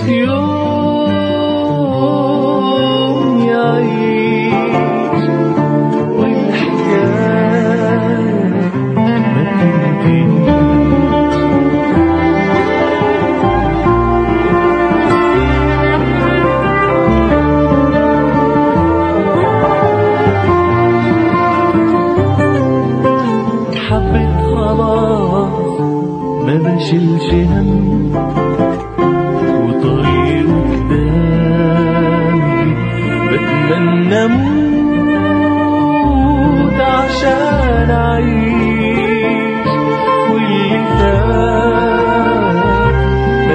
يوم يعيش والحكاية ما تنتهيش. حبيت خلاص ما بشيلش هم، وطريقه قدامي بتمنى اموت عشان اعيش، واللي فات ما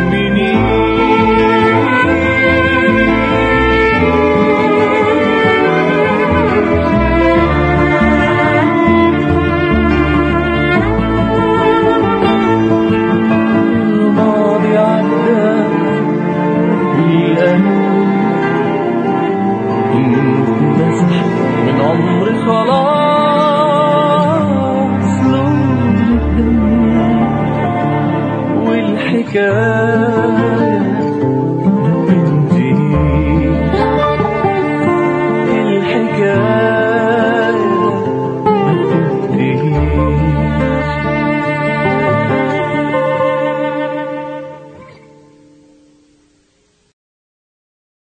من عمري خلاص لون الدم والحكاية